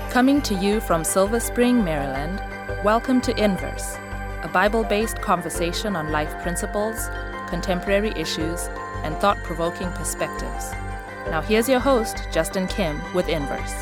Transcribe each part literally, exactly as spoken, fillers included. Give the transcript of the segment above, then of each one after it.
Coming to you from Silver Spring, Maryland, welcome to Inverse, a Bible-based conversation on life principles, contemporary issues, and thought-provoking perspectives. Now here's your host, Justin Kim, with Inverse.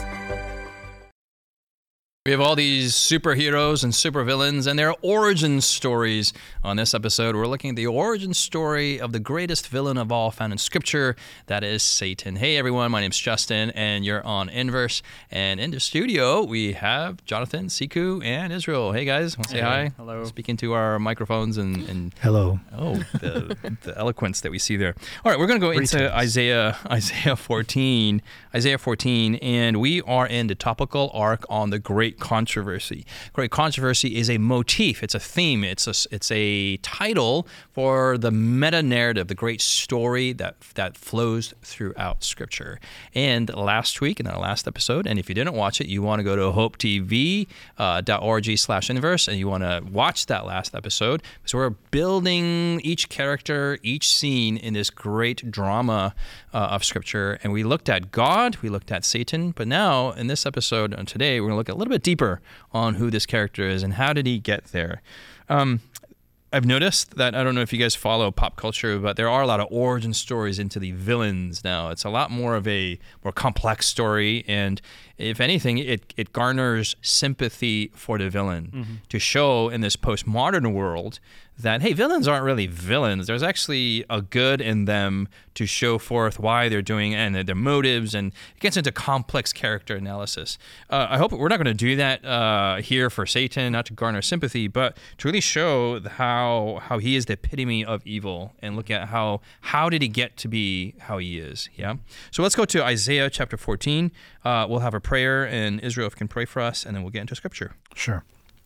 We have all these superheroes and supervillains and their origin stories. On this episode, we're looking at the origin story of the greatest villain of all found in Scripture, that is Satan. Hey everyone, my name's Justin, and you're on Inverse. And in the studio, we have Jonathan, Siku, and Israel. Hey guys, want to say hey, hi? Hello. Speaking to our microphones and... and hello. Oh, the, the eloquence that we see there. All right, we're going to go Greetings. into Isaiah, Isaiah fourteen, Isaiah fourteen, and we are in the topical arc on the Great Controversy. Great Controversy is a motif, it's a theme, it's a, it's a title for the meta-narrative, the great story that that flows throughout Scripture. And last week, in our last episode, and if you didn't watch it, you want to go to hope t v dot org slash inverse, and you want to watch that last episode, because we're building each character, each scene in this great drama uh, of Scripture. And we looked at God, we looked at Satan, but now in this episode, and today, we're going to look a little bit deeper on who this character is and how did he get there. Um, I've noticed that, I don't know if you guys follow pop culture, but there are a lot of origin stories into the villains now. It's a lot more of a more complex story, and if anything, it, it garners sympathy for the villain mm-hmm. to show in this postmodern world that, hey, villains aren't really villains. There's actually a good in them to show forth why they're doing it and their motives, and it gets into complex character analysis. Uh, I hope we're not going to do that uh, here for Satan, not to garner sympathy, but to really show how how he is the epitome of evil and look at how how did he get to be how he is. Yeah. So let's go to Isaiah chapter fourteen. Uh, we'll have a prayer, and Israel can pray for us, and then we'll get into Scripture. Sure.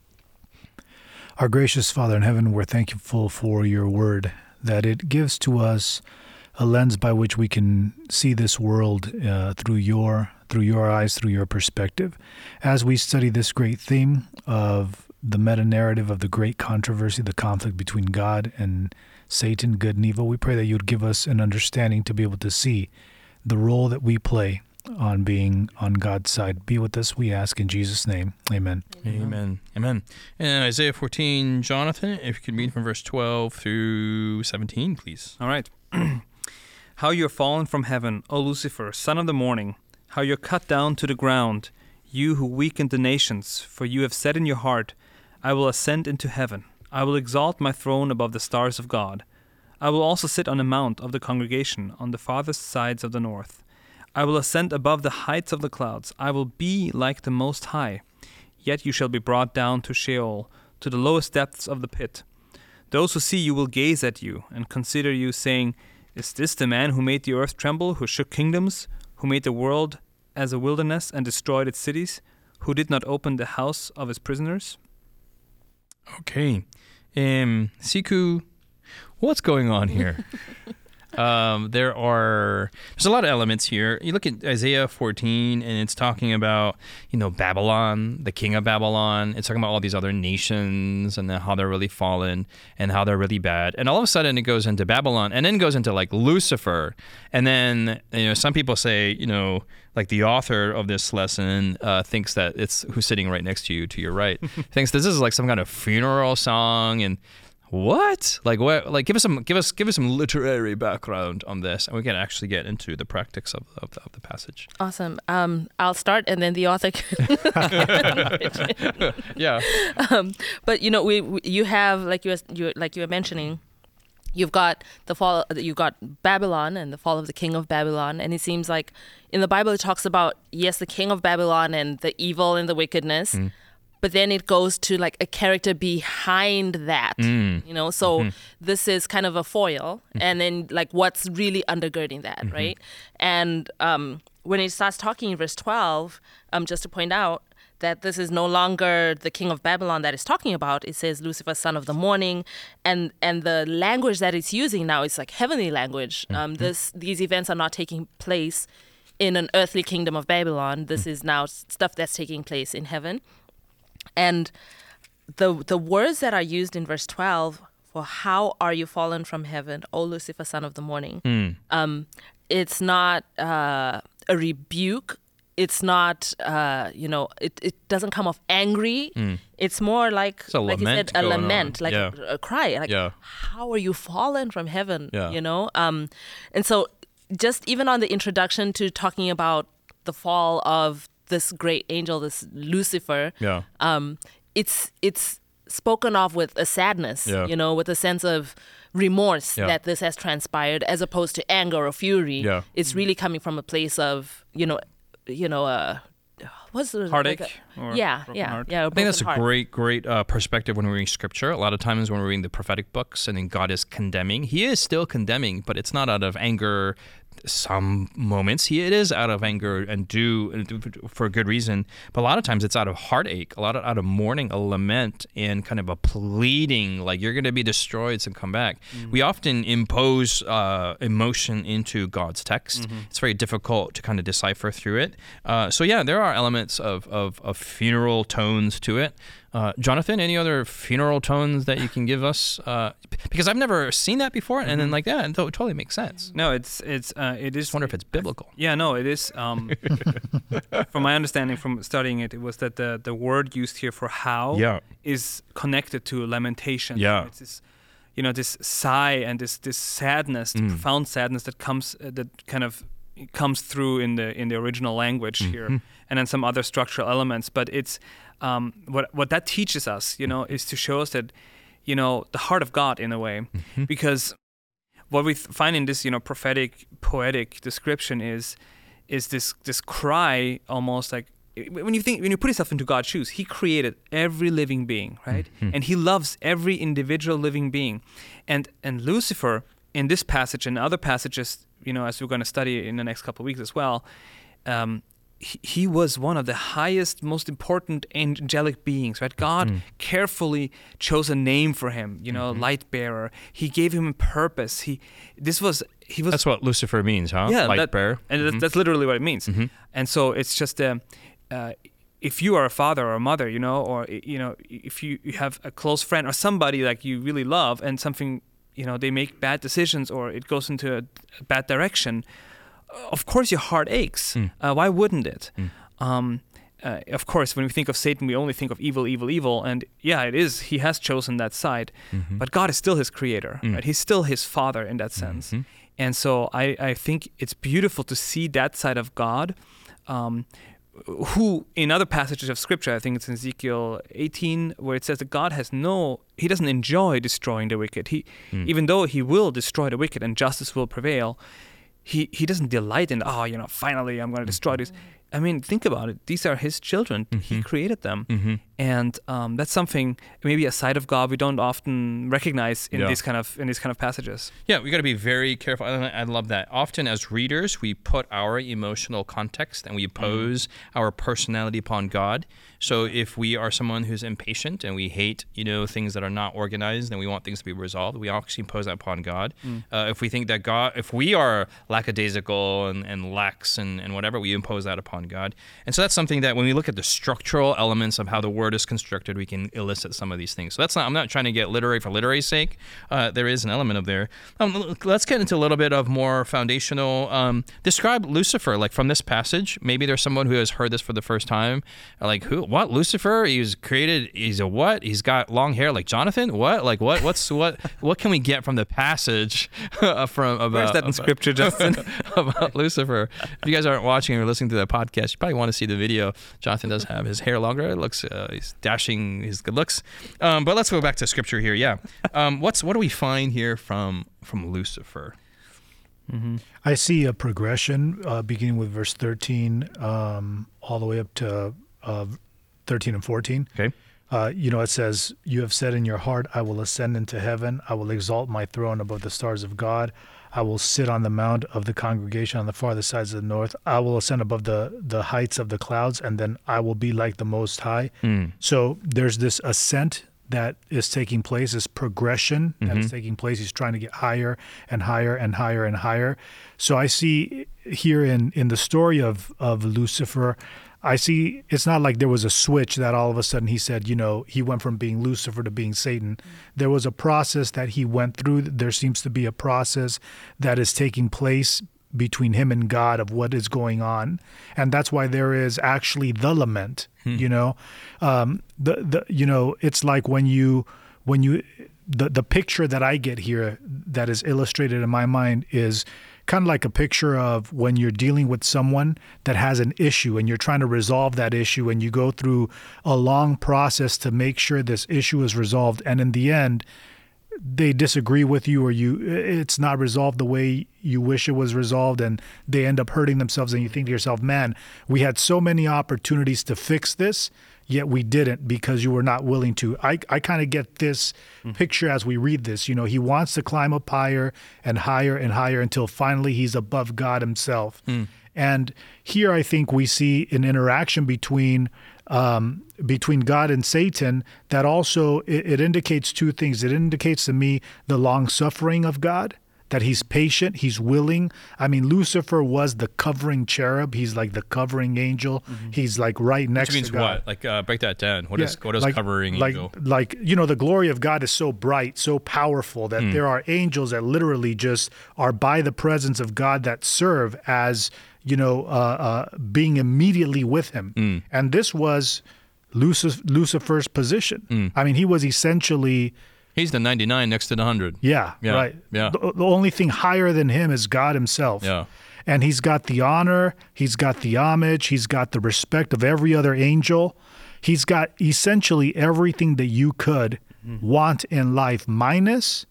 Our gracious Father in heaven, we're thankful for your word, that it gives to us a lens by which we can see this world uh, through your through your eyes, through your perspective. As we study this great theme of the meta-narrative of the great controversy, the conflict between God and Satan, good and evil, we pray that you would give us an understanding to be able to see the role that we play on being on God's side. Be with us, we ask in Jesus' name. Amen. Amen. Amen. And Isaiah fourteen, Jonathan, if you could read from verse twelve through seventeen, please. All right. How you are fallen from heaven, O Lucifer, son of the morning. How you are cut down to the ground, you who weakened the nations. For you have said in your heart, I will ascend into heaven. I will exalt my throne above the stars of God. I will also sit on a mount of the congregation on the farthest sides of the north. I will ascend above the heights of the clouds. I will be like the Most High. Yet you shall be brought down to Sheol, to the lowest depths of the pit. Those who see you will gaze at you and consider you, saying, Is this the man who made the earth tremble, who shook kingdoms, who made the world as a wilderness and destroyed its cities, who did not open the house of his prisoners? Okay. Um, Siku, what's going on here? Um, there are, there's a lot of elements here. You look at Isaiah fourteen, and it's talking about, you know, Babylon, the king of Babylon. It's talking about all these other nations and how they're really fallen and how they're really bad. And all of a sudden it goes into Babylon, and then goes into like Lucifer. And then, you know, some people say, you know, like the author of this lesson uh, thinks that it's who's sitting right next to you, to your right, thinks this is like some kind of funeral song. And what? Like what? Like give us some, give us, give us some literary background on this, and we can actually get into the practice of of the, of the passage. Awesome. Um, I'll start, and then the author can. Yeah. Um, but you know, we, we you have like you you like you were mentioning. You've got the fall. You've got Babylon and the fall of the king of Babylon, and it seems like in the Bible it talks about, yes, the king of Babylon and the evil and the wickedness. Mm. But then it goes to like a character behind that, mm. you know. So mm-hmm. this is kind of a foil, mm-hmm. and then like what's really undergirding that, mm-hmm. right? And um, when it starts talking in verse twelve, um, just to point out that this is no longer the king of Babylon that it's talking about. It says Lucifer, son of the morning, and and the language that it's using now is like heavenly language. Mm-hmm. Um, this these events are not taking place in an earthly kingdom of Babylon. This mm-hmm. is now stuff that's taking place in heaven. And the the words that are used in verse twelve for how are you fallen from heaven, O Lucifer, son of the morning, mm. um, it's not uh, a rebuke it's not, uh, you know, it, it doesn't come off angry. Mm. It's more like, It's a like you lament said, a going on. lament, like Yeah. a, a cry. Like, Yeah. how are you fallen from heaven? Yeah. You know? Um, and so just even on the introduction to talking about the fall of this great angel, this Lucifer, Yeah. um, it's it's spoken of with a sadness, Yeah. you know, with a sense of remorse Yeah. that this has transpired, as opposed to anger or fury. Yeah. It's really coming from a place of, you know, you know, uh, what's the Heartache like a- or yeah, broken yeah, heart? yeah. I think that's a heart. great, great uh, perspective when we're reading scripture. A lot of times when we're reading the prophetic books and then God is condemning, he is still condemning, but it's not out of anger. Some moments he it is out of anger and do for a good reason, but a lot of times it's out of heartache, a lot of out of mourning, a lament, and kind of a pleading, like you're going to be destroyed, so come back. Mm-hmm. We often impose uh, emotion into God's text. Mm-hmm. It's very difficult to kind of decipher through it. Uh, so yeah, there are elements of, of, of funeral tones to it. Uh, Jonathan, any other funeral tones that you can give us? Uh, because I've never seen that before, and then like that, and it totally makes sense. No, it's it's uh, it is. Just wonder if it's biblical. Yeah, no, it is. Um, from my understanding from studying it, it was that the the word used here for how Yeah. is connected to lamentation. Yeah. It's this, you know, this sigh and this this sadness, Mm. profound sadness that comes uh, that kind of comes through in the in the original language here, Mhm. and then some other structural elements. But it's um, what what that teaches us, you know, is to show us that, you know, the heart of God in a way, Mhm. because what we th- find in this, you know, prophetic, poetic description is is this this cry, almost like when you think when you put yourself into God's shoes, He created every living being, right? Mhm. And He loves every individual living being, and and Lucifer in this passage and other passages, you know, as we're going to study in the next couple of weeks as well. Um, he, he was one of the highest, most important angelic beings, right? God Mm. carefully chose a name for him, you know, Mhm. light bearer. He gave him a purpose. He, this was, he was, That's what Lucifer means, huh? yeah, Light that- bearer. and Mhm. that's, that's literally what it means. Mhm. And so it's just, uh, uh, if you are a father or a mother, you know, or, you know, if you, you have a close friend or somebody like you really love and something, you know, they make bad decisions or it goes into a bad direction, of course your heart aches. Mm. Uh, why wouldn't it? Mm. Um, uh, of course, when we think of Satan, we only think of evil, evil, evil. And yeah, it is. He has chosen that side. Mhm. But God is still his creator, Mm. right? He's still his father in that sense. Mhm. And so I, I think it's beautiful to see that side of God, um, who in other passages of scripture, I think it's in Ezekiel eighteen, where it says that God has no, he doesn't enjoy destroying the wicked. He, Mm. even though he will destroy the wicked and justice will prevail, he, he doesn't delight in, oh, you know, finally I'm going to destroy this. I mean, think about it. These are his children. He Mhm. created them. Mhm. And um, that's something, maybe a side of God we don't often recognize in Yeah. these kind of in these kind of passages. Yeah, we got to be very careful. I, I love that. Often, as readers, we put our emotional context and we impose our personality upon God. So, if we are someone who's impatient and we hate, you know, things that are not organized and we want things to be resolved, we actually impose that upon God. Uh, if we think that God, if we are lackadaisical and, and lax and, and whatever, we impose that upon God. And so that's something that when we look at the structural elements of how the word is constructed, we can elicit some of these things. So that's not, I'm not trying to get literary for literary's sake. Uh, there is an element of there. Um, let's get into a little bit of more foundational. Um, describe Lucifer, like from this passage. Maybe there's someone who has heard this for the first time. Like, who? What? Lucifer? He was created. He's a what? He's got long hair like Jonathan? What? Like what? What's what? What can we get from the passage from about? Where's that in about- scripture, Justin? about Lucifer. If you guys aren't watching or listening to that podcast, you probably want to see the video. Jonathan does have his hair longer. It looks, uh, he's dashing his good looks. Um, but let's go back to scripture here. Yeah. Um, what's what do we find here from from Lucifer? Mm-hmm. I see a progression uh, beginning with verse thirteen um, all the way up to uh, thirteen and fourteen. Okay. Uh, you know, it says, "You have said in your heart, I will ascend into heaven. I will exalt my throne above the stars of God. I will sit on the mount of the congregation on the farthest sides of the north. I will ascend above the, the heights of the clouds, and then I will be like the Most High." Mm. So there's this ascent that is taking place, this progression that is Mhm. taking place. He's trying to get higher and higher and higher and higher. So I see here in, in the story of, of Lucifer, I see it's not like there was a switch that all of a sudden he said, you know, he went from being Lucifer to being Satan. There was a process that he went through. There seems to be a process that is taking place between him and God of what is going on. And that's why there is actually the lament, hmm. you know, um, the, the, you know, it's like when you, when you, the, the picture that I get here that is illustrated in my mind is kind of like a picture of when you're dealing with someone that has an issue and you're trying to resolve that issue, and you go through a long process to make sure this issue is resolved. And in the end, they disagree with you, or you it's not resolved the way you wish it was resolved, and they end up hurting themselves. And you think to yourself, man, we had so many opportunities to fix this, yet we didn't because you were not willing to. I, I kind of get this mm. picture as we read this. You know, he wants to climb up higher and higher and higher until finally he's above God himself. Mm. And here I think we see an interaction between um, between God and Satan that also, it, it indicates two things. It indicates to me the long suffering of God, that he's patient, he's willing. I mean, Lucifer was the covering cherub. He's like the covering angel. Mm-hmm. He's like right next Which means to God. what? Like, uh, break that down. What yeah, is what is like, covering like, angel? Like, you know, the glory of God is so bright, so powerful that mm. there are angels that literally just are by the presence of God that serve as, you know, uh, uh, being immediately with him. Mm. And this was Lucif- Lucifer's position. Mm. I mean, he was essentially... He's the ninety-nine next to the one hundred. Yeah, yeah, right. Yeah. The, the only thing higher than him is God himself. Yeah. And he's got the honor, he's got the homage, he's got the respect of every other angel. He's got essentially everything that you could mm-hmm. want in life, minus,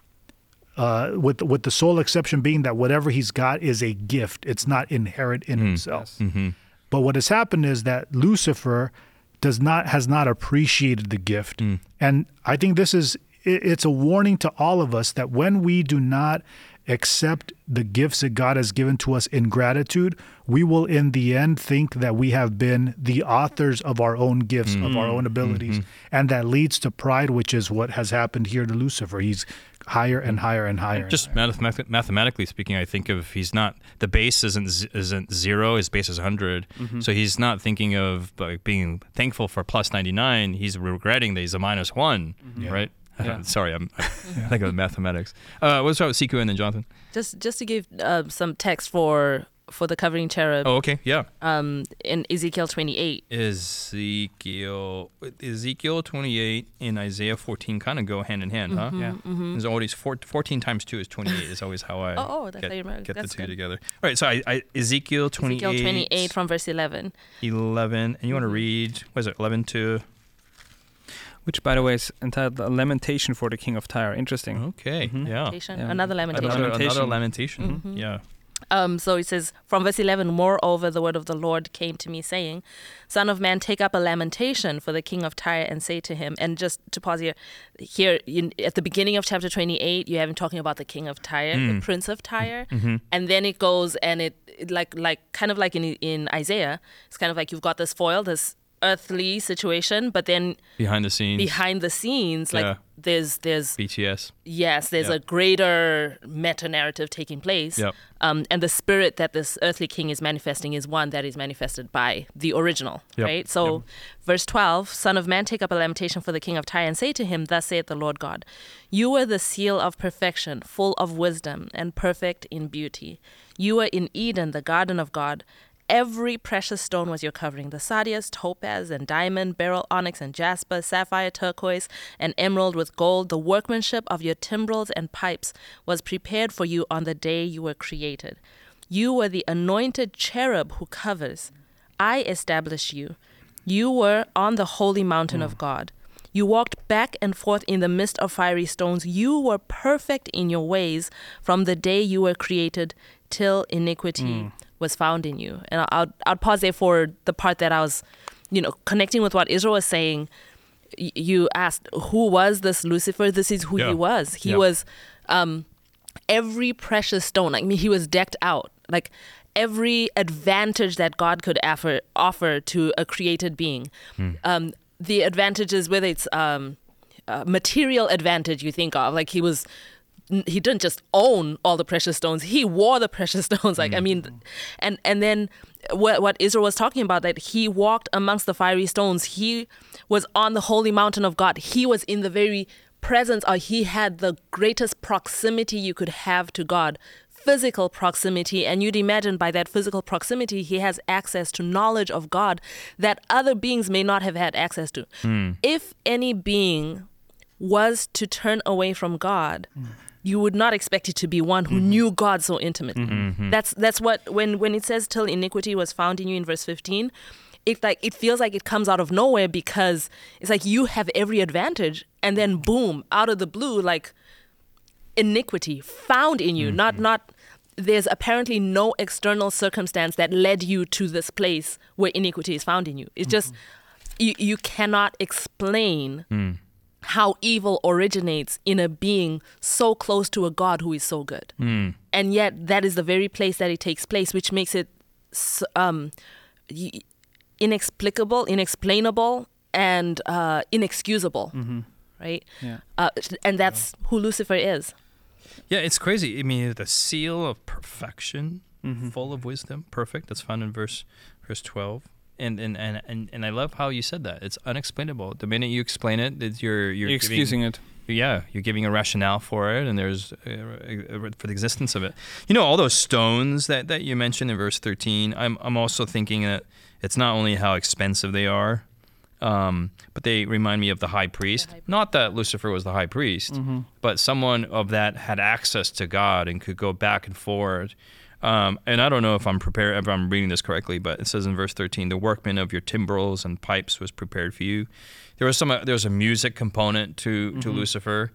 uh, with, with the sole exception being that whatever he's got is a gift. It's not inherent in mm. himself. Yes. Mm-hmm. But what has happened is that Lucifer does not has not appreciated the gift. Mm. And I think this is... it's a warning to all of us that when we do not accept the gifts that God has given to us in gratitude, we will in the end think that we have been the authors of our own gifts, mm-hmm. of our own abilities. Mm-hmm. And that leads to pride, which is what has happened here to Lucifer. He's higher and higher and higher. Just and higher. Mathematic- mathematically speaking, I think of he's not, the base isn't isn't zero, his base is one hundred. Mm-hmm. So he's not thinking of like, being thankful for plus ninety-nine. He's regretting that he's a minus one, mm-hmm. yeah. right? Yeah. Sorry, I'm I think of mathematics. Uh, let's start with Siku and then Jonathan. Just just to give uh, some text for for the covering cherub. Oh, okay, yeah. Um, in Ezekiel twenty-eight. Ezekiel Ezekiel twenty-eight and Isaiah fourteen kind of go hand in hand, mm-hmm, huh? Yeah. Mm-hmm. There's always four, fourteen times two is twenty-eight. Is always how I oh, oh, that's get, how you remember. get that's the two good. together. All right, so I, I, Ezekiel twenty-eight. Ezekiel twenty-eight from verse eleven. eleven, and you want to read? What is it? eleven to. Which, by the way, is entitled A Lamentation for the King of Tyre. Interesting. Okay, mm-hmm. yeah. Lamentation. Yeah. Another lamentation. Another lamentation. Another lamentation. Mm-hmm. Yeah. Um, so it says, from verse eleven, moreover, the word of the Lord came to me, saying, Son of man, take up a lamentation for the king of Tyre and say to him, and just to pause here, here in, at the beginning of chapter twenty-eight, you have him talking about the king of Tyre, mm. the prince of Tyre, mm-hmm. and then it goes and it, it like, like kind of like in, in Isaiah, it's kind of like you've got this foil, this earthly situation, but then behind the scenes behind the scenes like yeah. there's there's B T S yes there's yep. a greater meta narrative taking place yep. um and the spirit that this earthly king is manifesting is one that is manifested by the original yep. right so yep. verse twelve, Son of man, take up a lamentation for the king of Tyre and say to him, thus saith the Lord God, you are the seal of perfection, full of wisdom and perfect in beauty. You are in Eden, the garden of God. Every precious stone was your covering, the sardius, topaz, and diamond, beryl, onyx, and jasper, sapphire, turquoise, and emerald with gold. The workmanship of your timbrels and pipes was prepared for you on the day you were created. You were the anointed cherub who covers. I established you. You were on the holy mountain mm. of God. You walked back and forth in the midst of fiery stones. You were perfect in your ways from the day you were created till iniquity mm. was found in you. And I'll, I'll pause there for the part that I was, you know, connecting with what Israel was saying. Y- you asked, who was this Lucifer? This is who yeah. he was. He yeah. was um, every precious stone. I mean, he was decked out. Like every advantage that God could offer, offer to a created being. Hmm. Um, the advantages, whether it's um, uh, material advantage you think of, like he was... he didn't just own all the precious stones. He wore the precious stones. Like, mm. I mean, and and then what, what Israel was talking about, that he walked amongst the fiery stones. He was on the holy mountain of God. He was in the very presence, or he had the greatest proximity you could have to God physical proximity, and you'd imagine by that physical proximity, he has access to knowledge of God that other beings may not have had access to. Mm. If any being was to turn away from God, mm. you would not expect it to be one who mm-hmm. knew God so intimately. Mm-hmm. That's that's what when when it says till iniquity was found in you in verse fifteen, it like it feels like it comes out of nowhere, because it's like you have every advantage, and then boom, out of the blue, like iniquity found in you. Mm-hmm. Not not there's apparently no external circumstance that led you to this place where iniquity is found in you. It's mm-hmm. just you you cannot explain mm. how evil originates in a being so close to a God who is so good. Mm. And yet that is the very place that it takes place, which makes it um, inexplicable, inexplainable, and uh, inexcusable, mm-hmm. right? Yeah. Uh, and that's yeah. who Lucifer is. Yeah, it's crazy. I mean, the seal of perfection, mm-hmm. full of wisdom, perfect. That's found in verse verse twelve. And and, and and and I love how you said that. It's unexplainable. The minute you explain it, it's you're you're, you're excusing giving, it. Yeah, you're giving a rationale for it, and there's uh, for the existence of it. You know, all those stones that, that you mentioned in verse thirteen. I'm I'm also thinking that it's not only how expensive they are, um, but they remind me of the high priest. The high priest. Not that Lucifer was the high priest, mm-hmm. but someone of that had access to God and could go back and forth. Um, and I don't know if I'm prepared, if I'm reading this correctly, but it says in verse thirteen, the workman of your timbrels and pipes was prepared for you. There was some, uh, there was a music component to, mm-hmm. to Lucifer.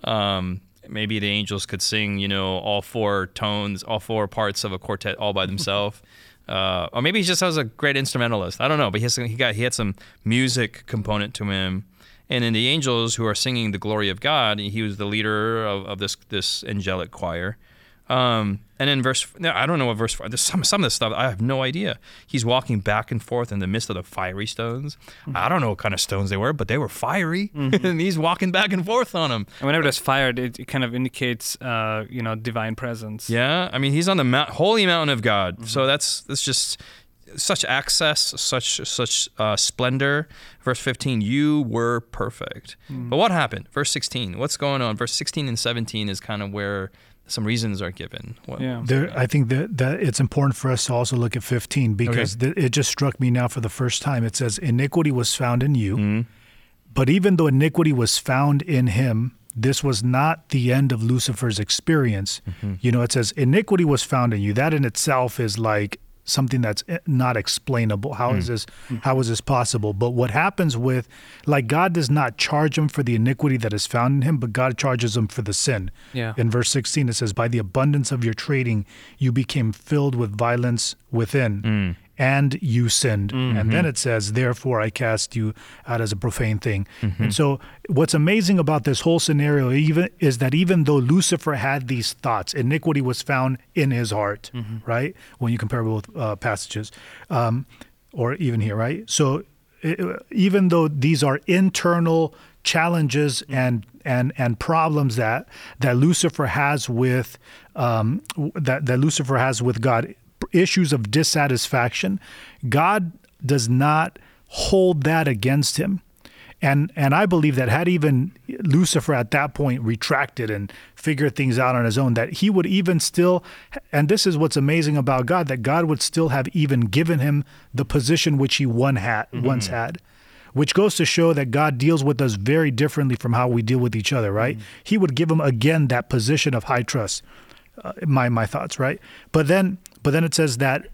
Um, maybe the angels could sing, you know, all four tones, all four parts of a quartet all by themselves. uh, or maybe he just was a great instrumentalist. I don't know, but he, has, he got, he had some music component to him. And in the angels who are singing the glory of God, he was the leader of, of this, this angelic choir. Um, and in verse, I don't know what verse, there's some, some of this stuff, I have no idea. He's walking back and forth in the midst of the fiery stones. Mm-hmm. I don't know what kind of stones they were, but they were fiery. Mm-hmm. And he's walking back and forth on them. And whenever there's fire, it, it kind of indicates, uh, you know, divine presence. Yeah. I mean, he's on the mount, holy mountain of God. Mm-hmm. So that's, that's just such access, such, such, uh, splendor. Verse fifteen, you were perfect. Mm-hmm. But what happened? Verse sixteen, what's going on? Verse sixteen and seventeen is kind of where some reasons are given. What, yeah. There, I think that, that it's important for us to also look at fifteen, because okay. th- it just struck me now for the first time. It says, iniquity was found in you, mm-hmm. but even though iniquity was found in him, this was not the end of Lucifer's experience. Mm-hmm. You know, it says, iniquity was found in you. That in itself is like something that's not explainable. How mm. is this, how is this possible? But what happens with, like, God does not charge him for the iniquity that is found in him, but God charges him for the sin. Yeah. In verse sixteen, it says, by the abundance of your trading, you became filled with violence within, mm. and you sinned. Mm-hmm. And then it says, therefore I cast you out as a profane thing. Mm-hmm. And so what's amazing about this whole scenario even is that even though Lucifer had these thoughts, iniquity was found in his heart, mm-hmm. right? When you compare both uh, passages, um, or even here, right? So it, even though these are internal challenges mm-hmm. and and and problems that that Lucifer has with um, that that Lucifer has with God, issues of dissatisfaction, God does not hold that against him. And and I believe that had even Lucifer at that point retracted and figured things out on his own, that he would even still, and this is what's amazing about God, that God would still have even given him the position which he one had, mm-hmm. once had, which goes to show that God deals with us very differently from how we deal with each other, right? Mm-hmm. He would give him again that position of high trust. Uh, my my thoughts, right? But then but then it says that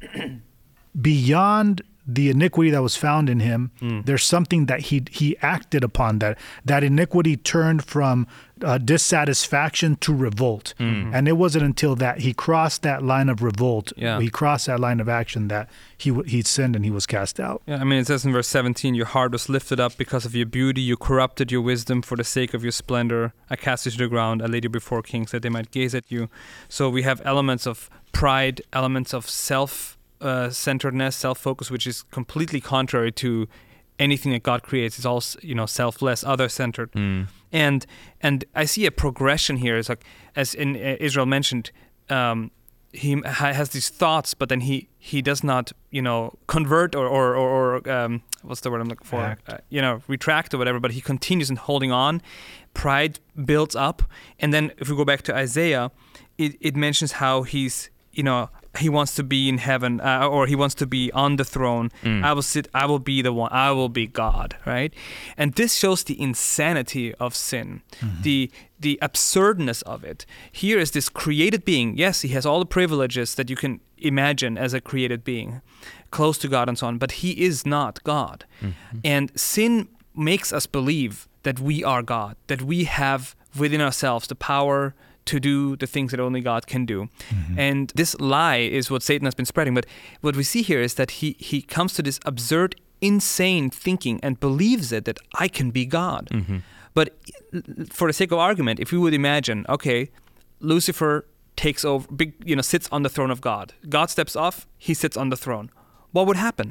beyond the iniquity that was found in him, mm. there's something that he he acted upon, that that iniquity turned from uh, dissatisfaction to revolt. Mm-hmm. And it wasn't until that he crossed that line of revolt, yeah. he crossed that line of action, that he he sinned and he was cast out. Yeah, I mean, it says in verse seventeen, your heart was lifted up because of your beauty. You corrupted your wisdom for the sake of your splendor. I cast you to the ground. I laid you before kings that they might gaze at you. So we have elements of pride, elements of self Uh, centeredness, self-focus, which is completely contrary to anything that God creates. It's all, you know, selfless, other-centered. Mm. And and I see a progression here. It's like, as in uh, Israel mentioned, um, he ha- has these thoughts, but then he he does not, you know, convert or or, or, or um, what's the word I'm looking for? Uh, you know, retract or whatever. But he continues in holding on. Pride builds up, and then if we go back to Isaiah, it, it mentions how he's, you know, he wants to be in heaven, uh, or he wants to be on the throne. Mm. I will sit, I will be the one, I will be God, right? And this shows the insanity of sin, Mm-hmm. the the absurdness of it. Here is this created being. Yes, he has all the privileges that you can imagine as a created being, close to God and so on, but he is not God. Mm-hmm. And sin makes us believe that we are God, that we have within ourselves the power to do the things that only God can do. Mm-hmm. And this lie is what Satan has been spreading. But what we see here is that he, he comes to this absurd, insane thinking and believes it, that I can be God. Mm-hmm. But for the sake of argument, if we would imagine, okay, Lucifer takes over, big, you know, sits on the throne of God. God steps off, he sits on the throne. What would happen?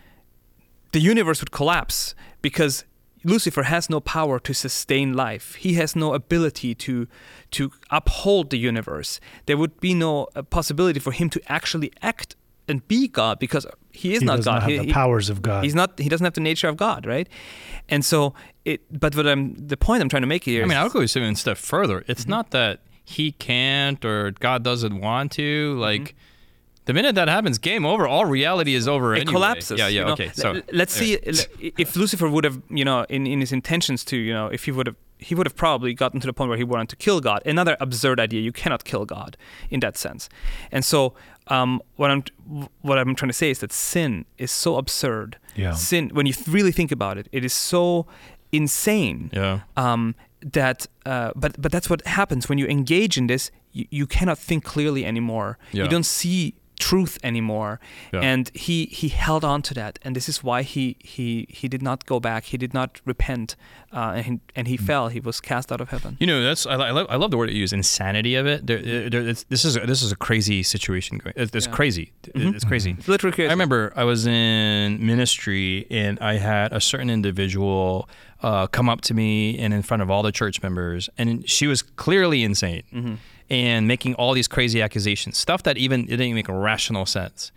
The universe would collapse because Lucifer has no power to sustain life. He has no ability to to uphold the universe. There would be no uh, possibility for him to actually act and be God, because he is He not does God. not have He- the he- powers of God. He's not. He doesn't have the nature of God, right? And so it. But what I'm the point I'm trying to make here. I mean, is- I would go even a step further. It's Mm-hmm. not that he can't or God doesn't want to. Like, Mm-hmm. the minute that happens, game over. All reality is over it anyway. collapses. Yeah, yeah, you know? okay. So L- let's see if Lucifer would have, you know, in, in his intentions to, you know, if he would have, he would have probably gotten to the point where he wanted to kill God. Another absurd idea. You cannot kill God in that sense. And so, um, what I'm what I'm trying to say is that sin is so absurd. Yeah. Sin, when you really think about it, it is so insane. Yeah. Um, that, uh, but but that's what happens when you engage in this. You, you cannot think clearly anymore. Yeah. You don't see truth anymore. Yeah. And he he held on to that, and this is why he he he did not go back. He did not repent, uh, and he, and he fell. He was cast out of heaven. You know, that's I, I love I love the word you use, insanity of it. There, there, it's, this is this is a crazy situation going. It's, it's Yeah. crazy. Mhm. It's crazy. It's literally crazy. I remember I was in ministry and I had a certain individual uh, come up to me and in front of all the church members, and she was clearly insane Mhm. and making all these crazy accusations, stuff that even it didn't even make rational sense.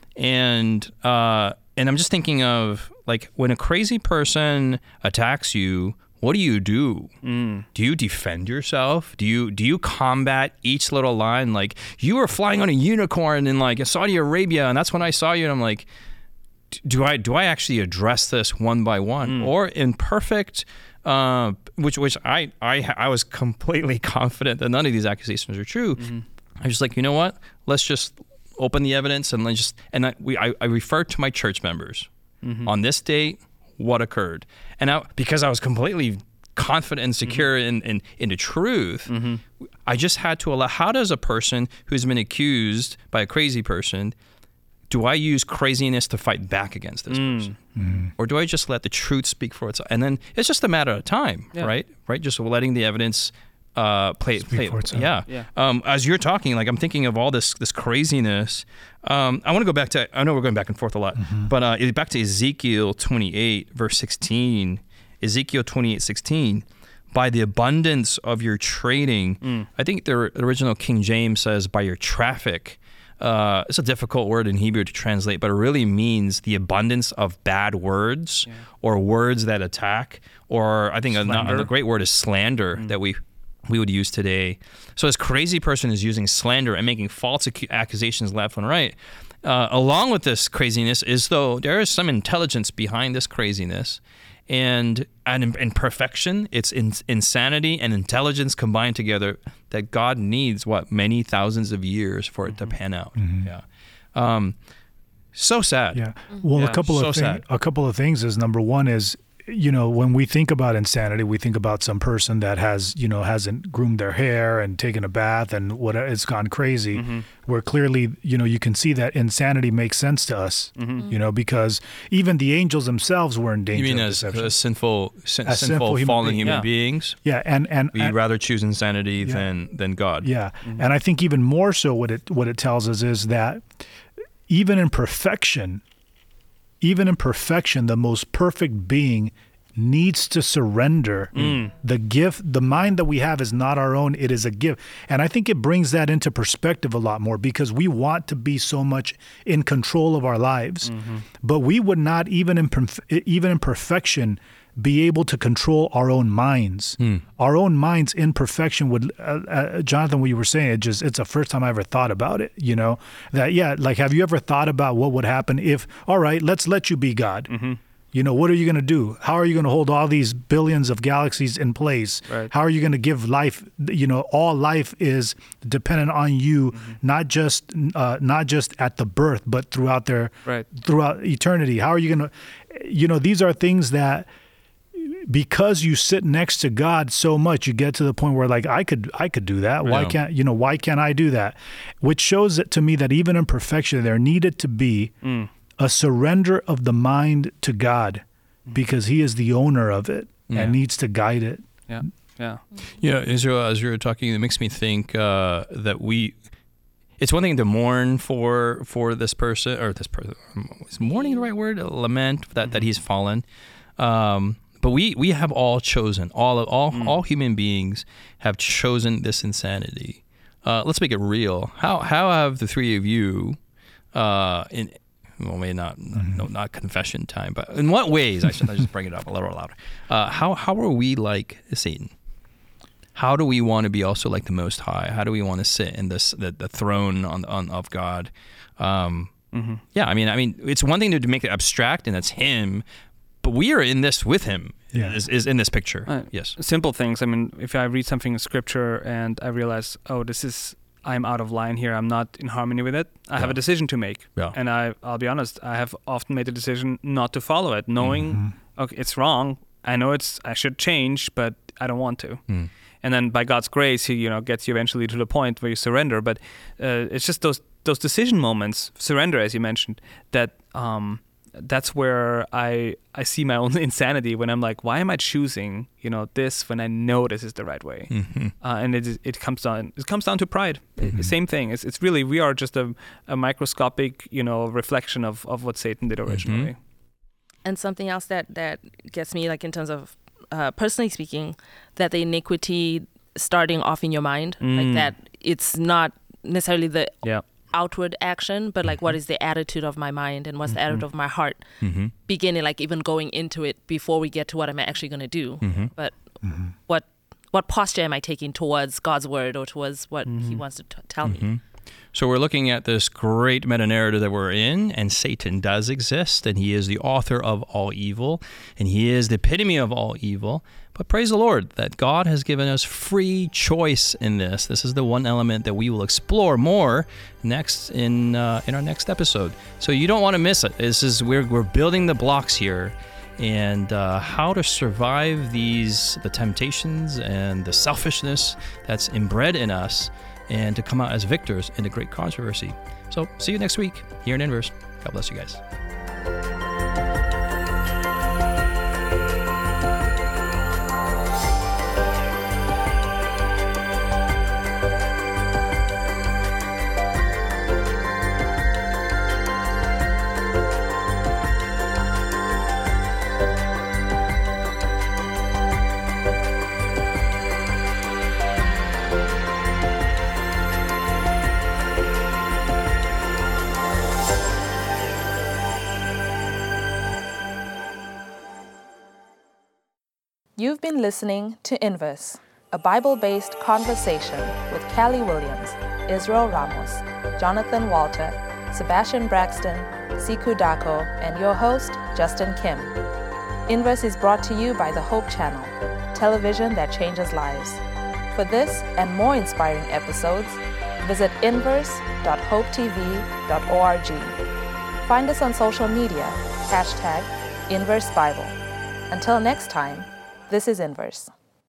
And uh, and I'm just thinking of, like, when a crazy person attacks you, what do you do? Mm. Do you defend yourself? Do you do you combat each little line? Like, you were flying on a unicorn in like Saudi Arabia, and that's when I saw you, and I'm like, do I do I actually address this one by one, or in perfect, uh, which which I, I I was completely confident that none of these accusations are true. Mm-hmm. I was just like, you know what? Let's just open the evidence and let's just and I, we I, I referred to my church members Mm-hmm. on this date what occurred, and I, because I was completely confident and secure Mm-hmm. in, in in the truth, I just had to allow. How does a person who's been accused by a crazy person, do I use craziness to fight back against this Mm. person? Mm-hmm. Or do I just let the truth speak for itself? And then it's just a matter of time, Yeah. right? Right? Just letting the evidence uh, play, Speak play for itself. Yeah. Yeah. Um, as you're talking, like, I'm thinking of all this this craziness. Um, I want to go back to, I know we're going back and forth a lot, but uh, back to Ezekiel twenty-eight, verse sixteen. Ezekiel twenty-eight, sixteen. By the abundance of your trading, Mm. I think the original King James says by your traffic. Uh, it's a difficult word in Hebrew to translate, but it really means the abundance of bad words, Yeah. or words that attack, or I think Slander. another great word is slander that we we would use today. So this crazy person is using slander and making false ac- accusations left and right. Uh, along with this craziness is, though, there is some intelligence behind this craziness. And and in, in perfection, it's in, insanity and intelligence combined together that God needs, what, many thousands of years for it to pan out. Yeah. Um, so sad. Yeah. Well, Yeah. a couple So of sad. thing, a couple of things is, number one is, you know, when we think about insanity, we think about some person that has, you know, hasn't groomed their hair and taken a bath and what it's gone crazy. Mm-hmm. Where clearly, you know, you can see that insanity makes sense to us. Mm-hmm. You know, because even the angels themselves were in danger You mean of as, deception. as sinful, sin, As sinful, sinful human fallen being- human yeah. beings? yeah, and and, We'd and rather choose insanity than than God. yeah, and I think even more so, what it what it tells us is that even in perfection, even in perfection, the most perfect being needs to surrender the gift. The mind that we have is not our own, it is a gift. And I think it brings that into perspective a lot more, because we want to be so much in control of our lives, but we would not, even in perf- even in perfection, be able to control our own minds. Hmm. Our own minds in perfection would, uh, uh, Jonathan, what you were saying, it just, it's the first time I ever thought about it, you know, that, yeah, like, have you ever thought about what would happen if, all right, let's let you be God. Mm-hmm. You know, what are you going to do? How are you going to hold all these billions of galaxies in place? Right. How are you going to give life? You know, all life is dependent on you, mm-hmm. not just uh, not just at the birth, but throughout their right. throughout eternity. How are you going to, you know, these are things that, because you sit next to God so much, you get to the point where, like, I could I could do that. Why Yeah. can't you know? Why can't I do that? Which shows it to me that even in perfection, there needed to be Mm. a surrender of the mind to God, because He is the owner of it Yeah. and needs to guide it. Yeah. Yeah. You know, Israel, as you were talking, it makes me think uh, that we. It's one thing to mourn for for this person or this person. Is mourning the right word? Lament that, that he's fallen. Um, but we, we have all chosen all all Mm. all human beings have chosen this insanity. Uh, let's make it real. How how have the three of you, uh, in well, maybe not Mm-hmm. no not confession time, but in what ways? I should I just bring it up a little louder. Uh, how how are we like Satan? How do we want to be also like the Most High? How do we want to sit in this the, the throne on, on of God? Um, Mm-hmm. yeah, I mean, I mean, it's one thing to, to make it abstract, and that's Him, but we are in this with Him. Yeah. Is, is in this picture. Right. Yes. Simple things. I mean, if I read something in scripture and I realize, oh, this is, I'm out of line here, I'm not in harmony with it, I have Yeah. a decision to make. Yeah. And I, I'll be honest, I have often made the decision not to follow it, knowing, Mm-hmm. okay, it's wrong. I know it's, I should change, but I don't want to. Mm. And then by God's grace, He, you know, gets you eventually to the point where you surrender. But uh, it's just those those decision moments, surrender, as you mentioned, that um, that's where I I see my own insanity when I'm like, why am I choosing, you know, this when I know this is the right way? Mm-hmm. Uh, and it is- it comes down it comes down to pride. Mm-hmm. Same thing. It's it's really we are just a, a microscopic, you know, reflection of, of what Satan did originally. Mm-hmm. And something else that that gets me, like in terms of uh, personally speaking, that the iniquity starting off in your mind, like Mm. that it's not necessarily the Yeah. outward action, but like what is the attitude of my mind and what's the attitude of my heart, Mm-hmm. beginning, like even going into it before we get to what I'm actually going to do. Mm-hmm. But what what posture am I taking towards God's word or towards what He wants to t- tell me? Mm-hmm. So we're looking at this great meta-narrative that we're in, and Satan does exist, and he is the author of all evil, and he is the epitome of all evil. But praise the Lord that God has given us free choice in this. This is the one element that we will explore more next in uh, in our next episode. So you don't want to miss it. This is we're we're building the blocks here, and uh, how to survive these the temptations and the selfishness that's inbred in us, and to come out as victors in the great controversy. So see you next week here in Inverse. God bless you guys. You've been listening to Inverse, a Bible-based conversation with Callie Williams, Israel Ramos, Jonathan Walter, Sebastian Braxton, Siku Dako, and your host, Justin Kim. Inverse is brought to you by the Hope Channel, television that changes lives. For this and more inspiring episodes, visit inverse dot hope t v dot org. Find us on social media, hashtag Inverse Bible. Until next time, this is Inverse.